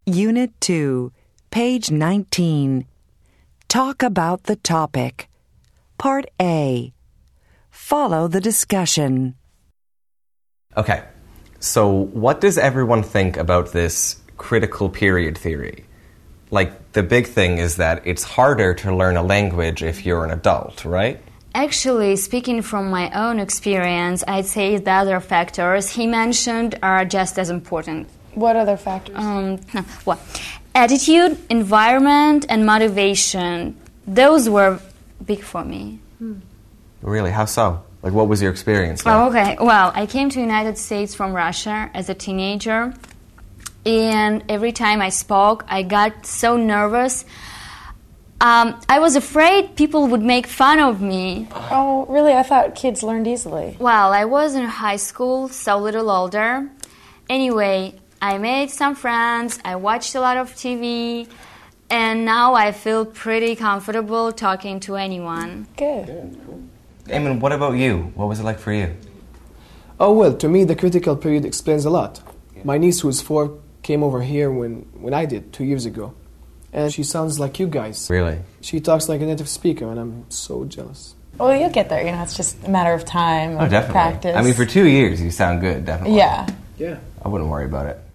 Unit 2, page 19. Talk about the topic. Part A. Follow the discussion. Okay, so what does everyone think about this critical period theory? Like, the big thing is that it's harder to learn a language if you're an adult, right? Actually, speaking from my own experience, I'd say the other factors he mentioned are just as important. What other factors? Attitude, environment, and motivation. Those were big for me. Really? How so? Like, what was your experience like? Oh, okay. Well, I came to the United States from Russia as a teenager, and every time I spoke, I got so nervous. I was afraid people would make fun of me. Oh, really? I thought kids learned easily. Well, I was in high school, so a little older. Anyway, I made some friends, I watched a lot of TV, and now I feel pretty comfortable talking to anyone. Good. Eamon, what about you? What was it like for you? Oh, well, to me, the critical period explains a lot. My niece, who's 4, came over here when I did, 2 years ago. And she sounds like you guys. Really? She talks like a native speaker, and I'm so jealous. Well, you'll get there. It's just a matter of time and Oh, definitely. practice. I mean, for 2 years, you sound good, definitely. Yeah. Yeah. I wouldn't worry about it.